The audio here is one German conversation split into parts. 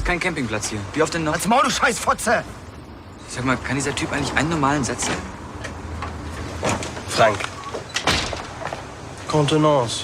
kein Campingplatz hier. Wie oft denn noch? Als Maul, du Scheißfotze! Sag mal, kann dieser Typ eigentlich einen normalen Satz sagen? Frank. Contenance.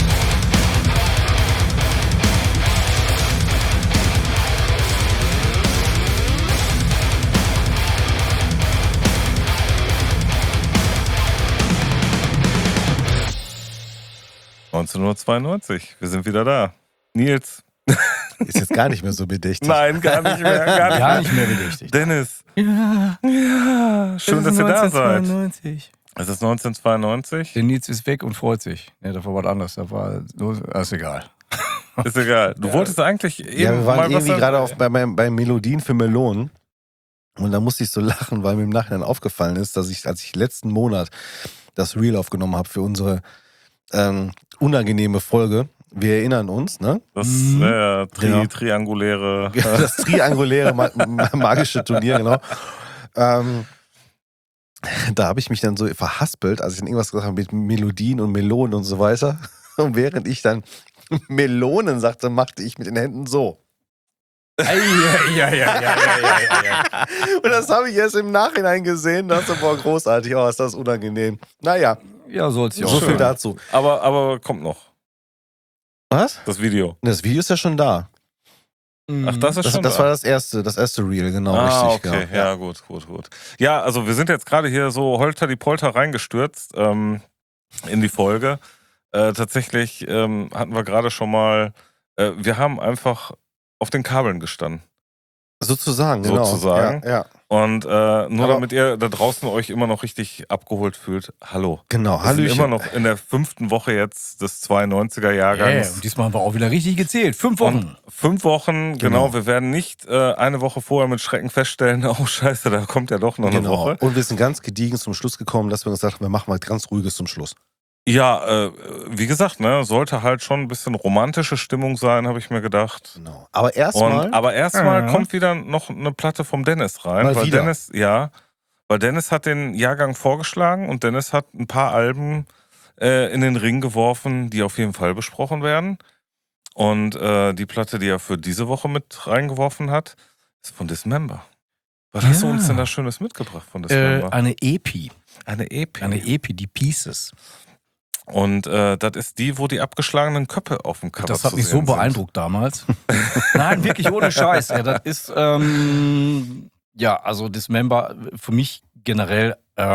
...1992. Wir sind wieder da. Nils. Ist jetzt gar nicht mehr so bedächtig. Nein, gar nicht mehr. Gar nicht mehr bedächtig. Dennis. Ja. Schön, dass ihr da seid. 1992. Es ist 1992. Der Nils ist weg und freut sich. Ne, das war was anderes. Das war ist egal. Ist egal. Du wolltest eigentlich eben Ja, wir waren mal irgendwie was gerade bei Melodien für Melonen. Und da musste ich so lachen, weil mir im Nachhinein aufgefallen ist, dass als ich letzten Monat das Reel aufgenommen habe für unsere unangenehme Folge. Wir erinnern uns, ne? Das Genau. trianguläre. Das trianguläre magische Turnier, genau. Da habe ich mich dann so verhaspelt, als ich dann irgendwas gesagt habe mit Melodien und Melonen und so weiter. Und während ich dann Melonen sagte, machte ich mit den Händen so. Ja. Und das habe ich erst im Nachhinein gesehen. Da dachte ich, boah, großartig, oh, ist das unangenehm. Naja, Ja, soll's ja auch. so viel dazu. Aber kommt noch. Was? Das Video. Das Video ist ja schon da. Ach, das ist schon Das da. war das erste Reel, genau, richtig. Okay, genau. ja, gut. Ja, also wir sind jetzt gerade hier so holter die Polter reingestürzt in die Folge. Tatsächlich hatten wir gerade schon mal, wir haben einfach auf den Kabeln gestanden. Sozusagen, genau. Sozusagen. Ja. Und nur Aber- damit ihr da draußen euch immer noch richtig abgeholt fühlt, hallo. Genau, Wir sind Hallöchen. immer noch in der 5. Woche jetzt des 92er Jahrgangs. Und diesmal haben wir auch wieder richtig gezählt. 5 Wochen. Und 5 Wochen, genau. Wir werden nicht eine Woche vorher mit Schrecken feststellen, oh scheiße, da kommt ja doch noch eine Woche. Und wir sind ganz gediegen zum Schluss gekommen, dass wir uns dachten, wir machen mal ganz Ruhiges zum Schluss. Ja, wie gesagt, ne, sollte halt schon ein bisschen romantische Stimmung sein, habe ich mir gedacht. Genau. Aber erstmal. Aber erstmal kommt wieder noch eine Platte vom Dennis rein. Mal wieder. Weil Dennis hat den Jahrgang vorgeschlagen und Dennis hat ein paar Alben in den Ring geworfen, die auf jeden Fall besprochen werden. Und die Platte, die er für diese Woche mit reingeworfen hat, ist von Dismember. Was hast du uns denn da Schönes mitgebracht von Dismember? Eine EP. Eine EP. Eine EP, die Pieces. Und das ist die, wo die abgeschlagenen Köpfe auf dem Cover Das hat zu mich so sehen sind. beeindruckt damals. Nein, wirklich ohne Scheiß. Ja, das ist, also Dismember für mich generell,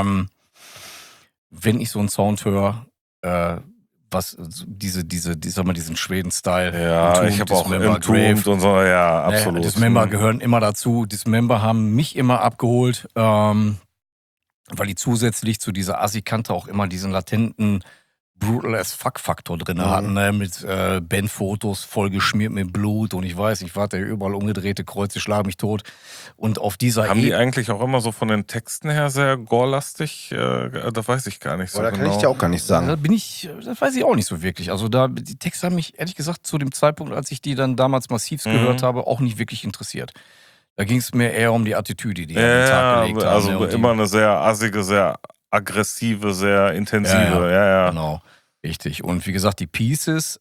wenn ich so einen Sound höre, was diesen Schweden-Style. Ja, Entombed, ich habe auch Dismember, Entombed und so, ja, absolut. Dismember gehören immer dazu. Dismember haben mich immer abgeholt, weil die zusätzlich zu dieser Assi-Kante auch immer diesen latenten Brutal-as-Fuck-Faktor drin hatten, ne? Mit Bandfotos vollgeschmiert mit Blut und ich weiß, ich warte überall umgedrehte Kreuze, schlag mich tot. Und auf dieser Haben die eigentlich auch immer so von den Texten her sehr gorelastig? Das weiß ich gar nicht so Da genau. kann ich dir auch gar nicht sagen. das weiß ich auch nicht so wirklich. Also die Texte haben mich, ehrlich gesagt, zu dem Zeitpunkt, als ich die dann damals massivst gehört habe, auch nicht wirklich interessiert. Da ging es mir eher um die Attitüde, die an den Tag gelegt haben. also ne? Und immer eine sehr assige, sehr aggressive, sehr intensive. Ja. Genau, richtig. Und wie gesagt, die Pieces,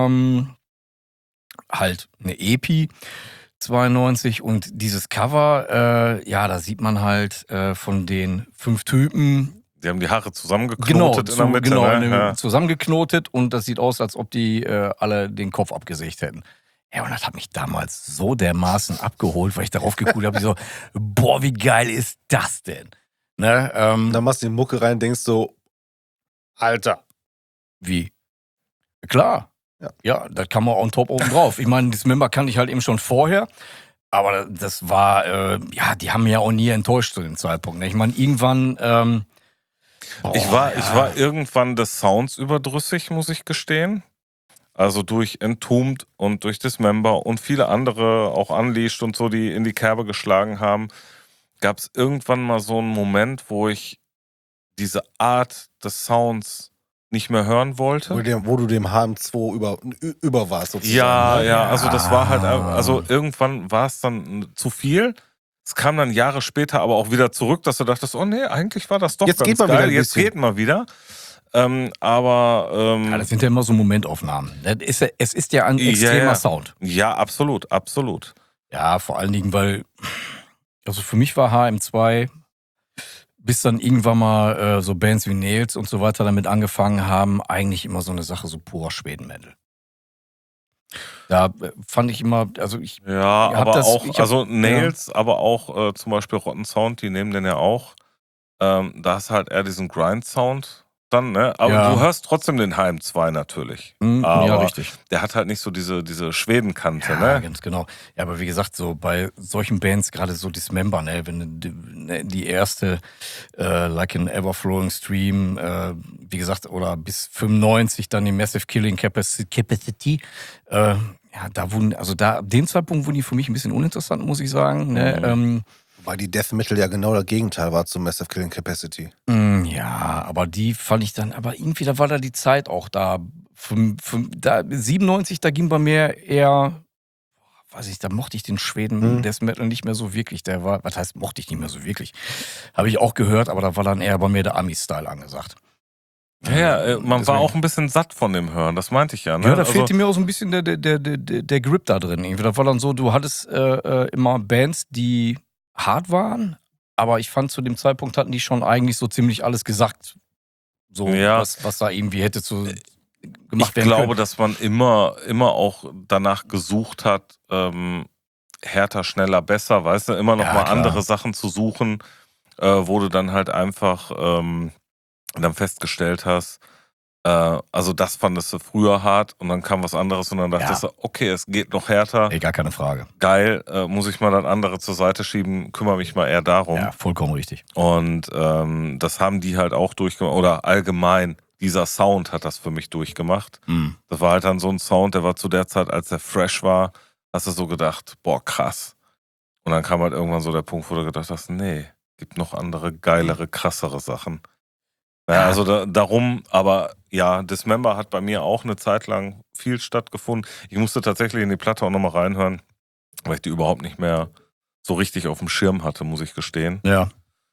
halt eine EP 92 und dieses Cover, da sieht man halt von den 5 Typen. Die haben die Haare zusammengeknotet in der Mitte. Zusammengeknotet und das sieht aus, als ob die alle den Kopf abgesägt hätten. Ja, und das hat mich damals so dermaßen abgeholt, weil ich darauf geguckt habe, so, boah, wie geil ist das denn? Ne, Dann machst du die Mucke rein und denkst so, Alter. Wie? Klar. Ja, das kam auch on top oben drauf. Ich meine, Dismember kannte ich halt eben schon vorher, aber das war, die haben mich ja auch nie enttäuscht zu dem Zeitpunkt. Ne? Ich meine, irgendwann, Ich war irgendwann des Sounds überdrüssig, muss ich gestehen. Also durch Entombed und durch Dismember und viele andere, auch Unleashed und so, die in die Kerbe geschlagen haben, gab es irgendwann mal so einen Moment, wo ich diese Art des Sounds nicht mehr hören wollte. Wo du dem HM2 über warst, sozusagen. Ja, also das war halt, also irgendwann war es dann zu viel. Es kam dann Jahre später aber auch wieder zurück, dass du dachtest, oh nee, eigentlich war das doch Jetzt ganz geht mal geil. wieder ein Jetzt bisschen. geht mal wieder. das sind ja immer so Momentaufnahmen. Es ist ja ein extremer Sound. Ja, absolut. Ja, vor allen Dingen, weil, also für mich war HM2, bis dann irgendwann mal so Bands wie Nails und so weiter damit angefangen haben, eigentlich immer so eine Sache, so purer Schweden-Metal. Da fand ich immer, also ich Ja, hab aber das, auch, ich hab, also ja, Nails, aber auch zum Beispiel Rotten Sound, die nehmen den ja auch. Da ist halt eher diesen Grind-Sound dann, ne? Aber du ja, hörst trotzdem den HM2 natürlich. ja, Aber richtig. der hat halt nicht so diese Schwedenkante, Ja, ne? ganz genau. Ja, aber wie gesagt, so bei solchen Bands, gerade so Dismember, ne, wenn die erste Like an Everflowing Stream, wie gesagt, oder bis 95 dann die Massive Killing Capacity, ja, da wurden, also da, ab dem Zeitpunkt wurden die für mich ein bisschen uninteressant, muss ich sagen. Ne? Wobei die Death Metal ja genau das Gegenteil war zum Massive Killing Capacity. Ja, aber die fand ich dann, aber irgendwie, da war da die Zeit auch da. Da 97, da ging bei mir eher, weiß ich, da mochte ich den Schweden Death Metal nicht mehr so wirklich. Der war, was heißt, mochte ich nicht mehr so wirklich. Habe ich auch gehört, aber da war dann eher bei mir der Ami-Style angesagt. Ja, man war Deswegen. auch ein bisschen satt von dem Hören, das meinte ich ja, ne? Ja, da Also, fehlte mir auch so ein bisschen der Grip da drin. Irgendwie. Da war dann so, du hattest immer Bands, die hart waren, aber ich fand, zu dem Zeitpunkt hatten die schon eigentlich so ziemlich alles gesagt. So, ja, was da irgendwie hätte so ich gemacht werden glaube, können. dass man immer auch danach gesucht hat, härter, schneller, besser, weißt du, immer noch Ja, mal klar. andere Sachen zu suchen, wo du dann halt einfach dann festgestellt hast, also das fandest du früher hart und dann kam was anderes und dann dachtest du, okay, es geht noch härter, Ey, gar keine Frage. geil, muss ich mal das andere zur Seite schieben, kümmere mich mal eher darum. Ja, vollkommen richtig. Und das haben die halt auch durchgemacht, oder allgemein, dieser Sound hat das für mich durchgemacht. Mhm. Das war halt dann so ein Sound, der war zu der Zeit, als der fresh war, hast du so gedacht, boah, krass. Und dann kam halt irgendwann so der Punkt, wo du gedacht hast, nee, gibt noch andere, geilere, krassere Sachen. Ja, also darum, aber ja, Dismember hat bei mir auch eine Zeit lang viel stattgefunden. Ich musste tatsächlich in die Platte auch nochmal reinhören, weil ich die überhaupt nicht mehr so richtig auf dem Schirm hatte, muss ich gestehen. Ja.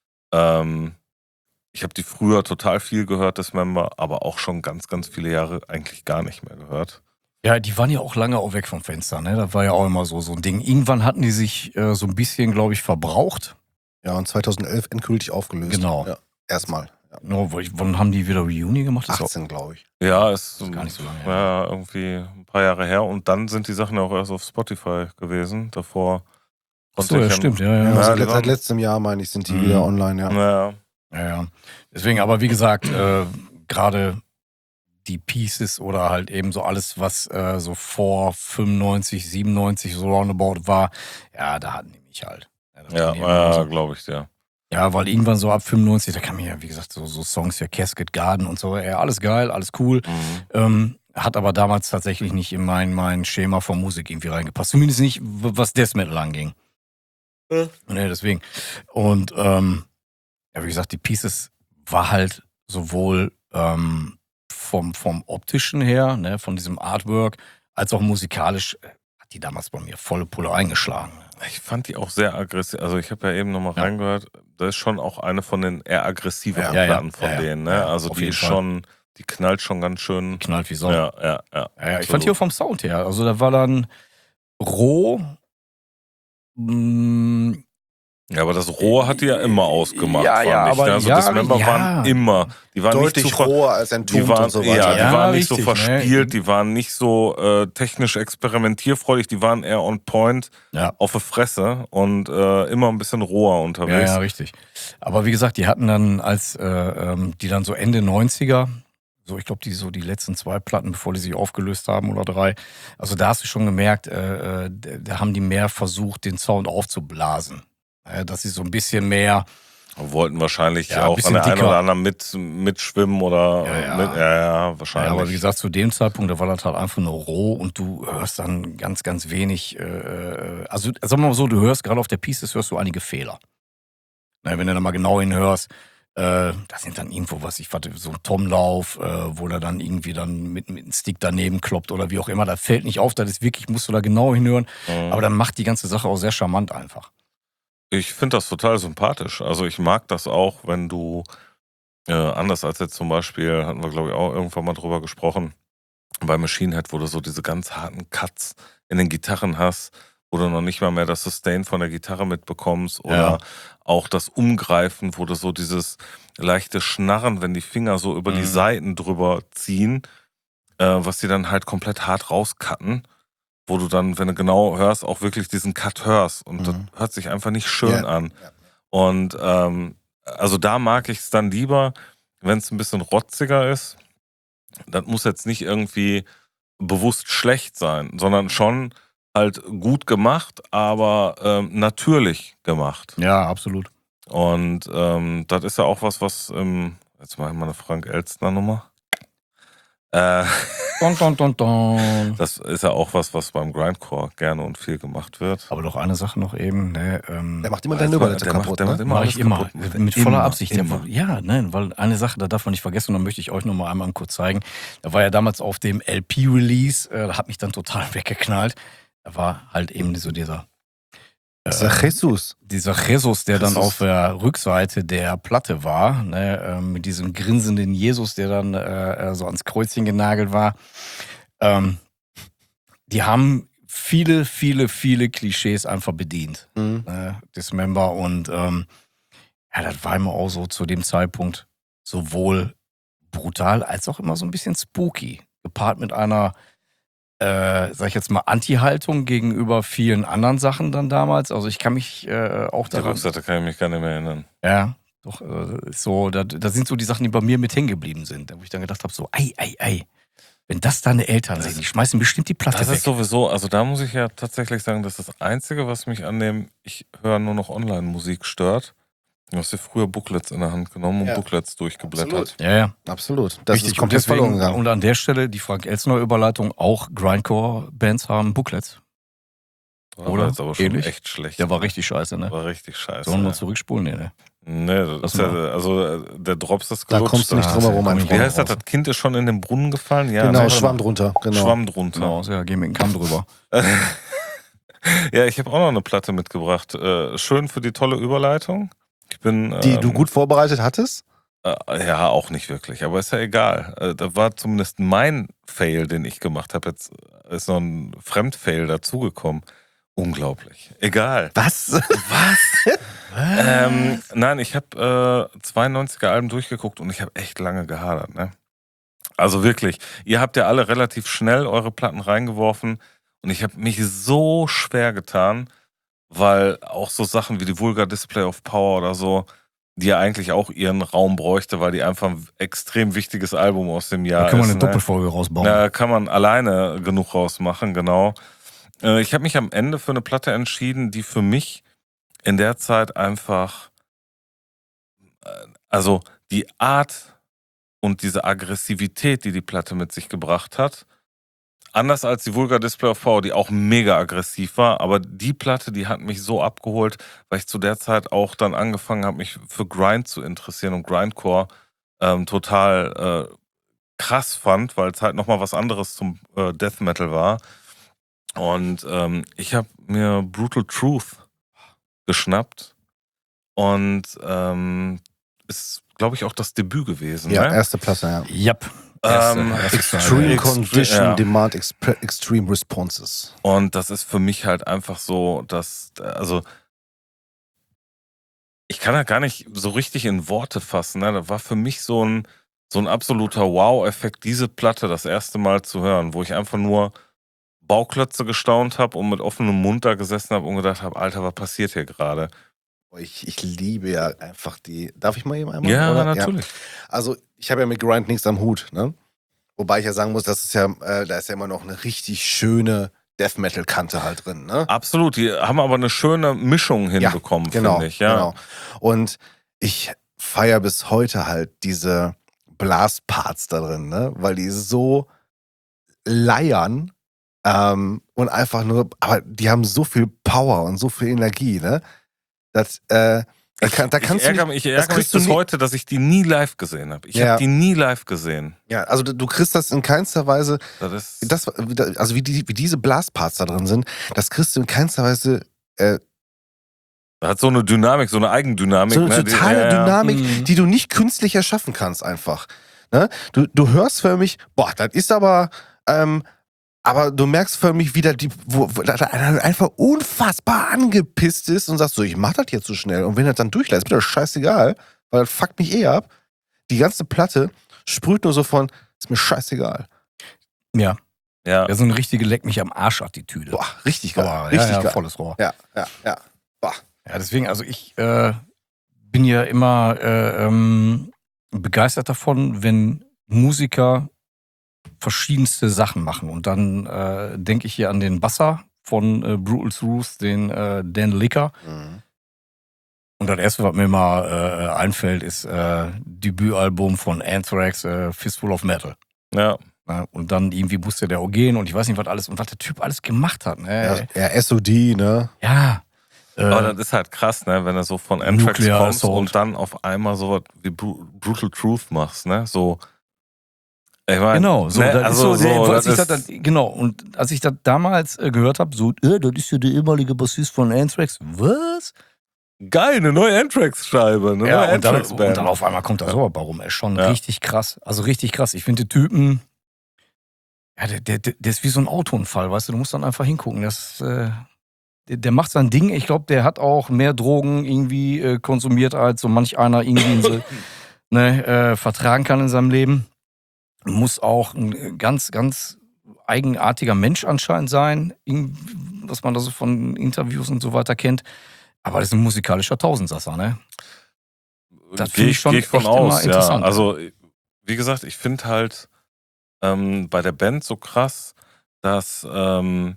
Ich habe die früher total viel gehört, Dismember, aber auch schon ganz, ganz viele Jahre eigentlich gar nicht mehr gehört. Ja, die waren ja auch lange auch weg vom Fenster, ne? Das war ja auch immer so ein Ding. Irgendwann hatten die sich so ein bisschen, glaube ich, verbraucht. Ja, und 2011 endgültig aufgelöst. Genau. Ja, erstmal. Ja. No, wann haben die wieder Reunion gemacht? Das ist 18, glaube ich. Ja, ist gar nicht so lange her. Ja, irgendwie ein paar Jahre her. Und dann sind die Sachen ja auch erst auf Spotify gewesen. Davor Achso, ja, stimmt. Ja. Ja, die seit waren- letztem Jahr, meine ich, sind die wieder online, ja. Ja. Deswegen, aber wie gesagt, gerade die Pieces oder halt eben so alles, was so vor 95, 97 so roundabout war, ja, da hatten die mich halt. Das waren die immer so. Glaube ich, ja. Ja, weil irgendwann so ab 95, da kamen ja, wie gesagt, so Songs wie Casket Garden und so, ja, alles geil, alles cool. Hat aber damals tatsächlich nicht in mein Schema von Musik irgendwie reingepasst. Zumindest nicht, was Death Metal anging. Nee, deswegen. Und ja, wie gesagt, die Pieces war halt sowohl vom optischen her, ne, von diesem Artwork, als auch musikalisch, hat die damals bei mir volle Pulle eingeschlagen. Ich fand die auch sehr aggressiv. Also ich habe ja eben nochmal reingehört, das ist schon auch eine von den eher aggressiveren Platten von denen. Ne? Ja, also auf die jeden ist Fall. schon, die knallt schon ganz schön. Knallt wie Sau. Ja. Ja, ich fand die auch vom Sound her. Also da war dann roh. Ja, aber das Rohe hat die ja immer ausgemacht, Ja, fand ja, ich. aber Ne? Also ja, Dismember ja. waren immer, die waren Deutlich nicht zu roher als Entombed die waren, und so weiter. Ja, die Ja, waren nicht so richtig, ne? verspielt, die waren nicht so technisch experimentierfreudig, die waren eher on point, Ja. auf die Fresse und immer ein bisschen roher unterwegs. Ja, richtig. Aber wie gesagt, die hatten dann, als die dann so Ende 90er, so ich glaube, die letzten 2 Platten, bevor die sich aufgelöst haben oder 3, also da hast du schon gemerkt, da haben die mehr versucht, den Sound aufzublasen. Dass sie so ein bisschen mehr. Wollten wahrscheinlich Ja, auch ein an bisschen der einen dicker. oder anderen mitschwimmen oder wahrscheinlich. Ja, aber wie gesagt, zu dem Zeitpunkt, da war das halt einfach nur roh und du hörst dann ganz, ganz wenig. Also sagen wir mal so, du hörst gerade auf der Pieces hörst du einige Fehler. Na, wenn du da mal genau hinhörst, da sind dann irgendwo, so ein Tom-Lauf, wo der dann irgendwie dann mit einem Stick daneben kloppt oder wie auch immer. Das fällt nicht auf, das ist wirklich, musst du da genau hinhören. Aber dann macht die ganze Sache auch sehr charmant einfach. Ich finde das total sympathisch. Also ich mag das auch, wenn du, anders als jetzt zum Beispiel, hatten wir glaube ich auch irgendwann mal drüber gesprochen, bei Machine Head, wo du so diese ganz harten Cuts in den Gitarren hast, wo du noch nicht mal mehr das Sustain von der Gitarre mitbekommst oder auch das Umgreifen, wo du so dieses leichte Schnarren, wenn die Finger so über die Saiten drüber ziehen, was die dann halt komplett hart rauscutten, wo du dann, wenn du genau hörst, auch wirklich diesen Cut hörst und das hört sich einfach nicht schön an. Ja. Und also da mag ich es dann lieber, wenn es ein bisschen rotziger ist. Das muss jetzt nicht irgendwie bewusst schlecht sein, sondern schon halt gut gemacht, aber natürlich gemacht. Ja, absolut. Und das ist ja auch was jetzt mache ich mal eine Frank Elstner Nummer. Don, don, don, don. Das ist ja auch was beim Grindcore gerne und viel gemacht wird. Aber doch eine Sache noch eben. Ne, Der macht immer deine Überleitung kaputt, der macht ne? immer Mache alles ich immer. kaputt. Mit voller Immer, Absicht. immer. Ja, nein, weil eine Sache, da darf man nicht vergessen, und dann möchte ich euch noch mal einmal kurz zeigen. Da war ja damals auf dem LP-Release, da hat mich dann total weggeknallt. Da war halt eben dieser Jesus. Dieser Jesus, der dann Jesus. auf der Rückseite der Platte war, ne, mit diesem grinsenden Jesus, der dann so ans Kreuzchen genagelt war. Die haben viele Klischees einfach bedient. Dismember und das war immer auch so zu dem Zeitpunkt sowohl brutal als auch immer so ein bisschen spooky. Gepaart mit einer sag ich jetzt mal, Anti-Haltung gegenüber vielen anderen Sachen dann damals. Also ich kann mich auch Die Rückseite kann ich mich gar nicht mehr erinnern. Ja, doch, ist so, da sind so die Sachen, die bei mir mit hängen geblieben sind. Wo ich dann gedacht habe, so, ei. Wenn das deine Eltern sehen, die schmeißen bestimmt die Platte Das weg. ist sowieso, also da muss ich ja tatsächlich sagen, das ist das Einzige, was mich an dem, ich höre nur noch Online-Musik stört. Du hast dir früher Booklets in der Hand genommen und Booklets durchgeblättert. Ja. Absolut. Das Richtig, ist komplett und deswegen, verloren gegangen. und an der Stelle die Frank-Elstner-Überleitung, auch Grindcore-Bands haben Booklets. Das Oder? war jetzt aber schon Ähnlich? echt schlecht. Der war richtig scheiße, ne? War richtig scheiße. Sollen wir ja. zurückspulen? Nee, ne? Nee, das ist ja, also der Drops ist Da gelutscht. kommst du nicht drum herum, mein Wie Freund. heißt das? Das Kind ist schon in den Brunnen gefallen? Ja, Genau, ne? Schwamm drunter. Genau. Schwamm drunter. Genau, ja, gehen mit dem Kamm drüber. Ja, ich habe auch noch eine Platte mitgebracht. Schön für die tolle Überleitung. Ich bin, Die du gut vorbereitet hattest? ja, auch nicht wirklich, aber ist ja egal. Da war zumindest mein Fail, den ich gemacht habe. Jetzt ist noch ein Fremdfail dazugekommen. Unglaublich. Egal. Was? Nein, ich habe 92er Alben durchgeguckt und ich habe echt lange gehadert. Ne? Also wirklich, ihr habt ja alle relativ schnell eure Platten reingeworfen und ich habe mich so schwer getan, weil auch so Sachen wie die Vulgar Display of Power oder so, die ja eigentlich auch ihren Raum bräuchte, weil die einfach ein extrem wichtiges Album aus dem Jahr Da können wir eine ist. Ne? Doppelfolge rausbauen. Da kann man alleine genug rausmachen, genau. Ich habe mich am Ende für eine Platte entschieden, die für mich in der Zeit einfach, also die Art und diese Aggressivität, die die Platte mit sich gebracht hat, anders als die Vulgar Display of Power, die auch mega aggressiv war, aber die Platte, die hat mich so abgeholt, weil ich zu der Zeit auch dann angefangen habe, mich für Grind zu interessieren und Grindcore total krass fand, weil es halt nochmal was anderes zum Death Metal war. Und ich habe mir Brutal Truth geschnappt und ist, glaube ich, auch das Debüt gewesen. Ja, ne? erste Platte, ja. Yep. Extreme Condition ja. Demand Extreme Responses. Und das ist für mich halt einfach so, dass, also ich kann da gar nicht so richtig in Worte fassen. Ne? Da war für mich so ein absoluter Wow-Effekt, diese Platte das erste Mal zu hören, wo ich einfach nur Bauklötze gestaunt habe und mit offenem Mund da gesessen habe und gedacht habe, Alter, was passiert hier gerade? Ich liebe ja einfach die. Darf ich mal eben einmal? Ja, oder? natürlich. Ja. Also, ich habe ja mit Grind nichts am Hut, ne? Wobei ich ja sagen muss, das ist ja, da ist ja immer noch eine richtig schöne Death Metal Kante halt drin, ne? Absolut, die haben aber eine schöne Mischung hinbekommen, Genau, finde ich. Ja. genau. Und ich feiere bis heute halt diese Blast-Parts da drin, ne? Weil die so leiern und einfach nur, aber die haben so viel Power und so viel Energie, ne? Das, Ich ärgere mich bis heute, dass ich die nie live gesehen habe. Ich habe die nie live gesehen. Ja, also du kriegst das in keinster Weise, also wie diese Blastparts da drin sind, das kriegst du in keinster Weise. Da hat so eine Dynamik, so eine Eigendynamik. So eine totale Dynamik, Mhm. die du nicht künstlich erschaffen kannst einfach. Ne? Du hörst für mich, boah, das ist aber Aber du merkst für mich wieder, wo einer einfach unfassbar angepisst ist und sagt so, ich mach das jetzt so schnell. Und wenn er dann durchlässt, ist mir das scheißegal, weil das fuckt mich ab. Die ganze Platte sprüht nur so von, ist mir scheißegal. Ja. Ja. Ja, so eine richtige Leck mich am Arsch-Attitüde. Boah, richtig geil. Aber, richtig ja, geil. volles Rohr. Ja. Boah. Ja, deswegen, also ich bin ja immer begeistert davon, wenn Musiker verschiedenste Sachen machen. Und dann denke ich hier an den Basser von Brutal Truth, den Dan Licker. Mhm. Und das erste, was mir mal einfällt, ist Debütalbum von Anthrax, Fistful of Metal. Ja. Ja, und dann irgendwie musste der auch gehen und ich weiß nicht, was alles und was der Typ alles gemacht hat. Ne? Ja, SOD, ne? Ja. Aber das ist halt krass, ne, wenn du so von Anthrax Nuclear kommst Assault. und dann auf einmal so was wie Brutal Truth machst, ne? So. Ich mein, Genau, so, ne? das Also, ist so, so, als das ich das, genau, und als ich das damals gehört habe, so, das ist ja der ehemalige Bassist von Anthrax. Was? geil, eine neue Anthrax-Scheibe, eine neue Ja, und dann Anthrax-Band. auf einmal kommt da so was warum. Er ist schon Ja. richtig krass. Also richtig krass. Ich finde den Typen, ja, der ist wie so ein Autounfall, weißt du, du musst dann einfach hingucken. Der macht sein Ding. Ich glaube, der hat auch mehr Drogen irgendwie konsumiert, als so manch einer irgendwie vertragen kann in seinem Leben. Muss auch ein ganz, ganz eigenartiger Mensch anscheinend sein, was man da so von Interviews und so weiter kennt. Aber das ist ein musikalischer Tausendsasser, ne? Das Gehe finde ich schon ich von echt immer aus, ja. interessant. Also, wie gesagt, ich finde halt bei der Band so krass, dass und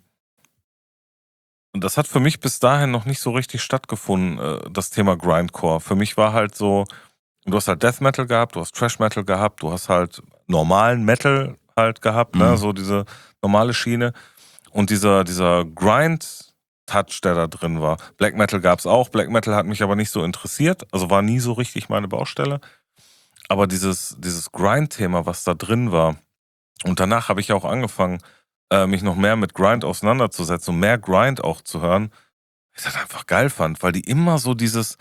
das hat für mich bis dahin noch nicht so richtig stattgefunden, das Thema Grindcore. Für mich war halt so, du hast halt Death Metal gehabt, du hast Thrash Metal gehabt, du hast halt normalen Metal halt gehabt, ne, so diese normale Schiene. Und dieser Grind-Touch, der da drin war. Black Metal gab's auch, Black Metal hat mich aber nicht so interessiert, also war nie so richtig meine Baustelle. Aber dieses Grind-Thema, was da drin war, und danach habe ich auch angefangen, mich noch mehr mit Grind auseinanderzusetzen und mehr Grind auch zu hören, ich das einfach geil fand, weil die immer so dieses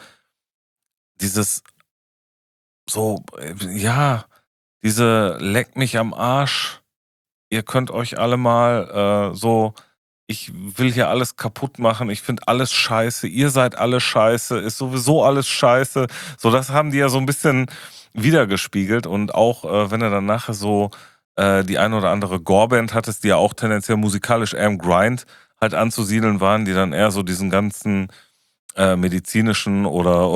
so, ja, diese leck mich am Arsch, ihr könnt euch alle mal so, ich will hier alles kaputt machen, ich finde alles scheiße, ihr seid alle scheiße, ist sowieso alles scheiße. So, das haben die ja so ein bisschen wiedergespiegelt und auch wenn er dann nachher so die eine oder andere Gore-Band hattest, die ja auch tendenziell musikalisch eher im Grind halt anzusiedeln waren, die dann eher so diesen ganzen medizinischen oder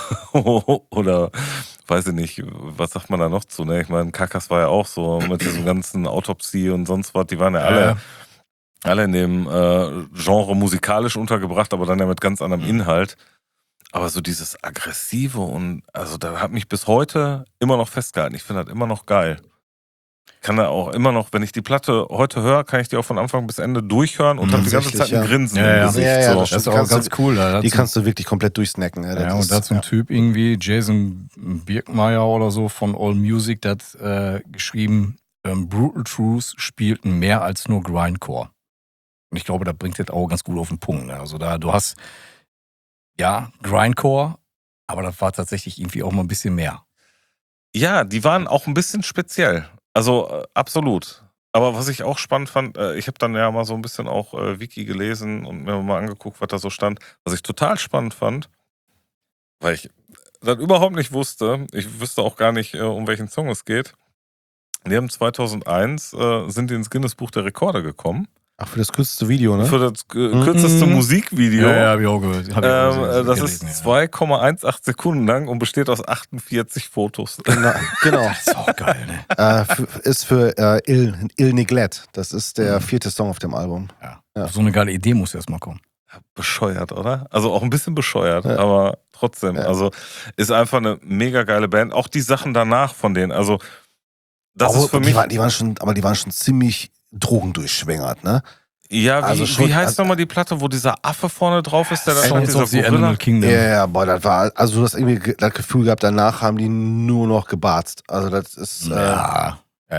weiß ich nicht, was sagt man da noch zu, ne? Ich meine, Kakas war ja auch so mit diesem ganzen Autopsie und sonst was, die waren ja alle in dem Genre musikalisch untergebracht, aber dann ja mit ganz anderem Inhalt. Aber so dieses Aggressive und, also da hat mich bis heute immer noch festgehalten. Ich finde das immer noch geil. Kann da auch immer noch, wenn ich die Platte heute höre, kann ich die auch von Anfang bis Ende durchhören und habe die ganze Zeit ein Grinsen im Gesicht. Ja, so. das Das ist auch Kannst ganz cool. Die kannst du wirklich komplett durchsnacken. Ja, Ja, und da hat so ein Typ irgendwie, Jason Birkmeier oder so von AllMusic, der hat geschrieben, Brutal Truth spielten mehr als nur Grindcore. Und ich glaube, da bringt das auch ganz gut auf den Punkt. Ne? Also da, du hast, ja, Grindcore, aber das war tatsächlich irgendwie auch mal ein bisschen mehr. Ja, die waren auch ein bisschen speziell. Also absolut. Aber was ich auch spannend fand, ich habe dann ja mal so ein bisschen auch Wiki gelesen und mir mal angeguckt, was da so stand. Was ich total spannend fand, weil ich das überhaupt nicht wusste, ich wüsste auch gar nicht, um welchen Song es geht. Die haben 2001, sind die ins Guinness-Buch der Rekorde gekommen. Ach, für das kürzeste Video, ne? Für das kürzeste Musikvideo. habe ich auch gehört. Das ist 2,18 Sekunden lang und besteht aus 48 Fotos. Genau. Das ist auch geil, ne? Ist für Il Neglect. Das ist der 4. Song auf dem Album. Ja. So eine geile Idee muss erst mal kommen. Bescheuert, oder? Also auch ein bisschen bescheuert, Ja. aber trotzdem. Ja. Also ist einfach eine mega geile Band. Auch die Sachen danach von denen. Also das ist für mich. Die waren schon ziemlich drogendurchschwängert, ne? Ja, also schon- wie heißt nochmal die Platte, wo dieser Affe vorne drauf ist, der da Songs dieser of the Gorilla? Animal Kingdom. Ja, boah, das war, also du hast irgendwie das Gefühl gehabt, danach haben die nur noch gebarzt. Also das ist, Ja.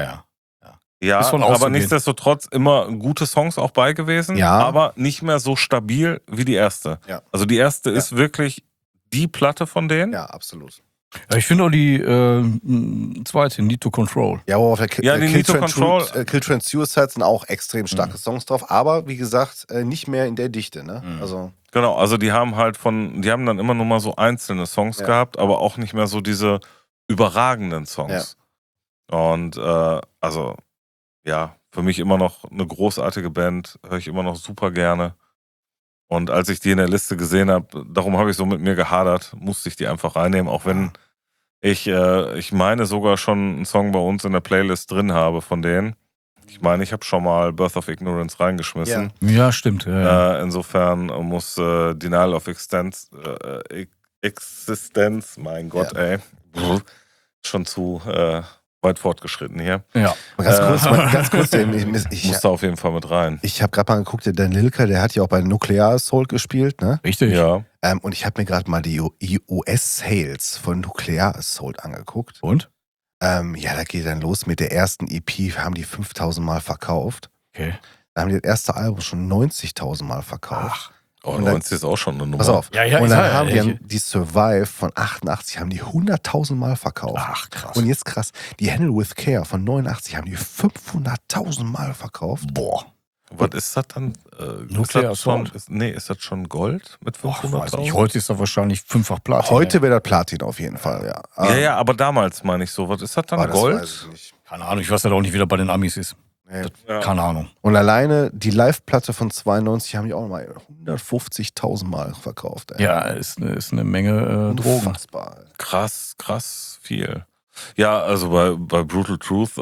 Ja, Ist von aber auszugehen. nichtsdestotrotz immer gute Songs auch bei gewesen, Ja. aber nicht mehr so stabil wie die erste. Ja. Also die erste Ja. ist wirklich die Platte von denen. ja, absolut. Ja, ich finde auch die zweite, Need to Control. Ja, aber auf der Ja, die Need to Control. Kill Trend Suicide sind auch extrem starke Songs drauf, aber wie gesagt, nicht mehr in der Dichte, ne? Also. Genau, also die haben dann immer nur mal so einzelne Songs gehabt, aber auch nicht mehr so diese überragenden Songs. Und also, ja, für mich immer noch eine großartige Band, höre ich immer noch super gerne. Und als ich die in der Liste gesehen habe, darum habe ich so mit mir gehadert, musste ich die einfach reinnehmen, auch wenn ich meine sogar schon einen Song bei uns in der Playlist drin habe von denen. Ich meine, ich habe schon mal Birth of Ignorance reingeschmissen. Ja, stimmt. Ja. Insofern muss Denial of Existence, mein Gott, ey, schon zu weit fortgeschritten hier. Ja. Ganz kurz, Ich muss da auf jeden Fall mit rein. Ich habe gerade mal geguckt, der Dan Lilker, der hat ja auch bei Nuclear Assault gespielt, ne? Richtig. Ja. Und ich habe mir gerade mal die US-Sales von Nuclear Assault angeguckt. Und? Ja, da geht dann los mit der ersten EP, haben die 5.000 Mal verkauft. Okay. Da haben die das erste Album schon 90.000 Mal verkauft. Oh, Und dann- 90 ist auch schon eine Nummer. Pass auf. Ja, ja, und ich dann sag ja, haben ich- die Survive von 88, haben die 100.000 Mal verkauft. Ach, krass. Und jetzt krass, die Handle with Care von 89 haben die 500.000 Mal verkauft. Boah. Was ist das dann? Nuclear ist das schon, Assault. ist das schon Gold mit Boah, weiß 500.000? nicht. Heute ist da wahrscheinlich fünffach Platin. Heute wäre das Platin auf jeden Fall, ja. Ja, aber damals meine ich so. Was ist das dann? Aber das Gold? weiß ich nicht. Keine Ahnung, ich weiß halt auch nicht, wie das bei den Amis ist. Nee. Ja. Keine Ahnung. Und alleine die Live-Platte von 92 haben die auch mal 150.000 Mal verkauft. Ey. Ja, ist eine Menge Drogen. Unfassbar. Ey. Krass viel. Ja, also bei Brutal Truth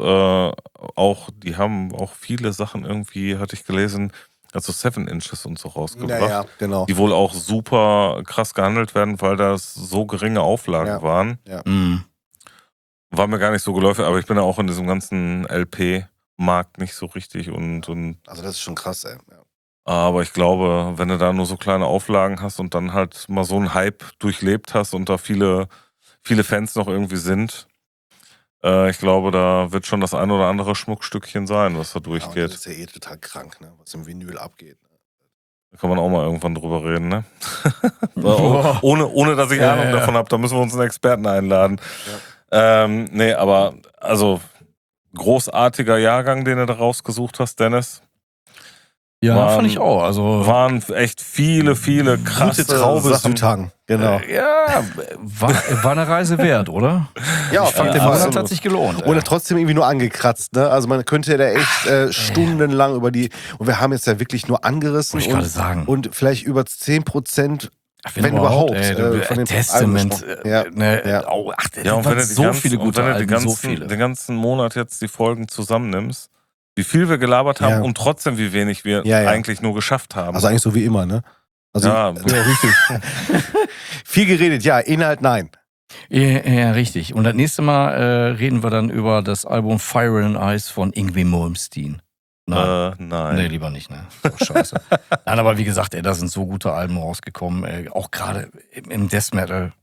die haben auch viele Sachen irgendwie, hatte ich gelesen, also 7 Inches und so rausgebracht. Ja, genau. Die wohl auch super krass gehandelt werden, weil das so geringe Auflagen waren. Mhm. War mir gar nicht so geläufig, aber ich bin ja auch in diesem ganzen LP-Markt nicht so richtig und Also das ist schon krass, ey. Ja. aber ich glaube, wenn du da nur so kleine Auflagen hast und dann halt mal so einen Hype durchlebt hast und da viele Fans noch irgendwie sind, ich glaube, da wird schon das ein oder andere Schmuckstückchen sein, was da Ja, und durchgeht. das ist ja total krank, ne? Was im Vinyl abgeht. Ne? Da kann man auch mal irgendwann drüber reden, ne? ohne dass ich Ahnung davon habe, da müssen wir uns einen Experten einladen. Nee, aber also großartiger Jahrgang, den du da rausgesucht hast, Dennis. Ja, fand ich auch. Also Waren echt viele krasse Gute Traube Sachen. Südhang, genau. ja, war eine Reise wert, oder? Ja, Ich fand, der Monat hat sich gelohnt. Oder trotzdem irgendwie nur angekratzt, ne? Also man könnte ja da echt stundenlang über die, und wir haben jetzt ja wirklich nur angerissen Wollte ich gerade sagen. und vielleicht über 10%, Ach, wenn überhaupt, ey, von den Testament. Alben gesprochen. Ja, Ne, ja. Oh, ach, Ja, und wenn du so viele gute Alben, so viele. den ganzen Monat jetzt die Folgen zusammennimmst, wie viel wir gelabert haben Ja. und trotzdem wie wenig wir Ja. eigentlich nur geschafft haben. Also eigentlich so wie immer, ne? Also ja, richtig. Viel geredet, ja, Inhalt nein. Ja, richtig. Und das nächste Mal reden wir dann über das Album Fire and Ice von Yngwie Malmsteen. nein. Nee, lieber nicht, ne? Oh, scheiße. Nein, aber wie gesagt, ey, da sind so gute Alben rausgekommen. Auch gerade im Death Metal.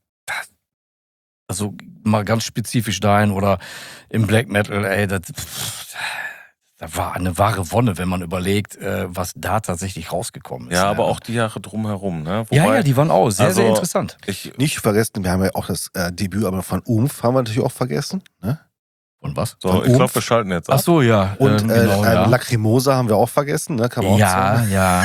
Also mal ganz spezifisch dahin oder im Black Metal, ey, das war eine wahre Wonne, wenn man überlegt, was da tatsächlich rausgekommen ist. Ja, aber auch die Jahre drumherum, ne? Ja, die waren auch sehr, sehr also, interessant. Nicht vergessen, wir haben ja auch das Debütalbum von Umf, haben wir natürlich auch vergessen. Ne? Und was? So, von ich glaube, Umf. wir schalten jetzt ab. Ach so, ja. Und genau, ja. Lacrimosa haben wir auch vergessen, ne? Kann man auch sagen. Ja.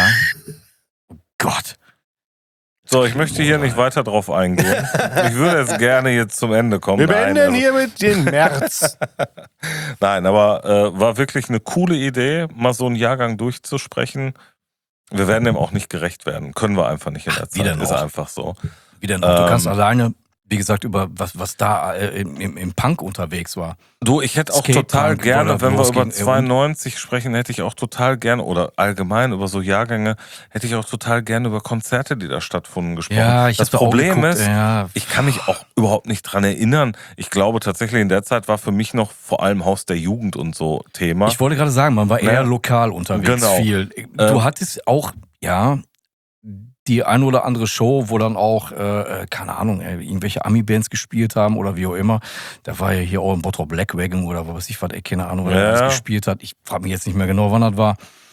Oh Gott. So, ich möchte hier nicht weiter drauf eingehen. Ich würde jetzt gerne jetzt zum Ende kommen. Wir Nein, beenden also- hier mit den März. Nein, aber war wirklich eine coole Idee, mal so einen Jahrgang durchzusprechen. Wir werden dem auch nicht gerecht werden. Können wir einfach nicht in der wie denn Zeit. Ist auch? einfach so. Wie denn auch? Du kannst alleine, wie gesagt, über was da im Punk unterwegs war. Du, ich hätte auch Skatepunk total gerne, oder wenn wir über losgehen, 92 sprechen, hätte ich auch total gerne, oder allgemein über so Jahrgänge, hätte ich auch total gerne über Konzerte, die da stattgefunden, gesprochen. Ja, ich das hab da auch Problem geguckt, ist, ja. ich kann mich auch überhaupt nicht dran erinnern. Ich glaube tatsächlich, in der Zeit war für mich noch vor allem Haus der Jugend und so Thema. Ich wollte gerade sagen, man war eher lokal unterwegs Genau. viel. Du hattest auch, ja, die ein oder andere Show, wo dann auch, keine Ahnung, irgendwelche Ami-Bands gespielt haben oder wie auch immer. Da war ja hier auch ein Bottrop Black Wagon oder was weiß ich was, keine Ahnung, wer das gespielt hat. Ich frage mich jetzt nicht mehr genau, wann das war.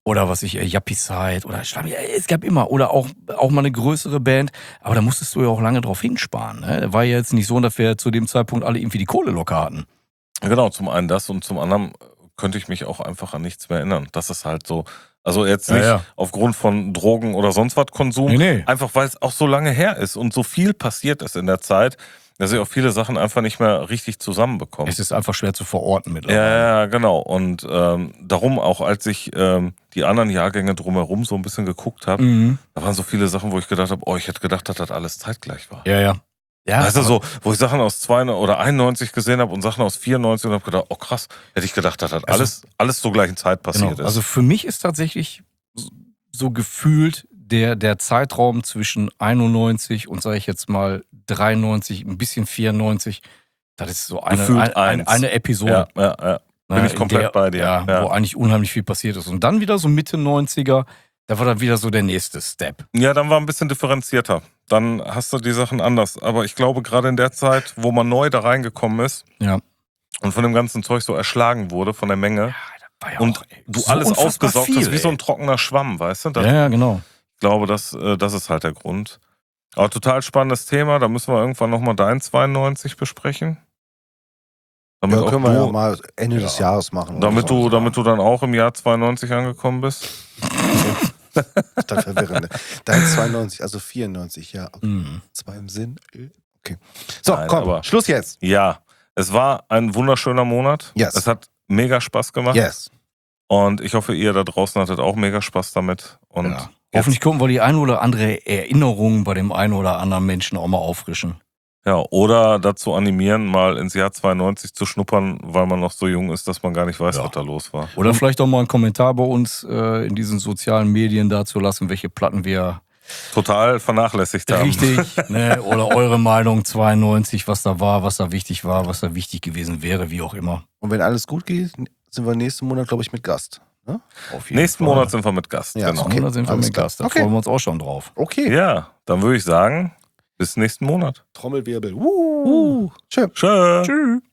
Oder was ich, Yuppie-Side oder es gab immer, oder auch mal eine größere Band, aber da musstest du ja auch lange drauf hinsparen. Ne? War ja jetzt nicht so, dass wir zu dem Zeitpunkt alle irgendwie die Kohle locker hatten. Genau, zum einen das und zum anderen könnte ich mich auch einfach an nichts mehr erinnern. Das ist halt so, also jetzt nicht aufgrund von Drogen oder sonst was Konsum, Nee. einfach weil es auch so lange her ist und so viel passiert ist in der Zeit, dass ich auch viele Sachen einfach nicht mehr richtig zusammenbekomme. Es ist einfach schwer zu verorten mittlerweile. Ja, genau. Und darum auch, als ich die anderen Jahrgänge drumherum so ein bisschen geguckt habe, da waren so viele Sachen, wo ich gedacht habe, ich hätte gedacht, dass das alles zeitgleich war. Ja. Weißt du, so, wo ich Sachen aus 92 oder 91 gesehen habe und Sachen aus 94 und habe gedacht, krass, hätte ich gedacht, dass das alles zur gleichen Zeit passiert ist. Also für mich ist tatsächlich so gefühlt der Zeitraum zwischen 91 und, sage ich jetzt mal, 93, ein bisschen 94, das ist so eine Episode. Ja. Bin ich komplett bei dir. Ja, wo eigentlich unheimlich viel passiert ist. Und dann wieder so Mitte 90er, da war dann wieder so der nächste Step. Ja, dann war ein bisschen differenzierter. Dann hast du die Sachen anders. Aber ich glaube, gerade in der Zeit, wo man neu da reingekommen ist und von dem ganzen Zeug so erschlagen wurde, von der Menge, und du so alles unfassbar aufgesaugt viel, hast, wie so ein trockener Schwamm, weißt du? Ja, genau. Ich glaube, das ist halt der Grund. Aber total spannendes Thema. Da müssen wir irgendwann nochmal dein 92 besprechen. Damit Ja, können auch wir du, ja mal Ende des Jahres machen. damit du dann auch im Jahr 92 angekommen bist. Das verwirrend. Dein 92, also 94, ja. Okay. Zwei im Sinn. Okay. So, Nein, komm, aber- Schluss jetzt. Ja, es war ein wunderschöner Monat. Yes. Es hat mega Spaß gemacht. Yes. Und ich hoffe, ihr da draußen hattet auch mega Spaß damit. Und Ja. Hoffentlich konnten wir die eine oder andere Erinnerung bei dem einen oder anderen Menschen auch mal auffrischen. ja, oder dazu animieren, mal ins Jahr 92 zu schnuppern, weil man noch so jung ist, dass man gar nicht weiß, was da los war. Oder vielleicht auch mal einen Kommentar bei uns in diesen sozialen Medien dazu lassen, welche Platten wir Total vernachlässigt haben. richtig, ne? Oder eure Meinung 92, was da war, was da wichtig war, was da wichtig gewesen wäre, wie auch immer. Und wenn alles gut geht, sind wir nächsten Monat, glaube ich, mit Gast. Ne? Auf jeden Nächsten Fall. Monat sind wir mit Gast. Ja, Genau. okay. Nächsten Monat sind wir alles mit klar. Gast, da Okay. freuen wir uns auch schon drauf. Okay. Ja, dann würde ich sagen, bis nächsten Monat. Trommelwirbel. Tschö. Tschüss.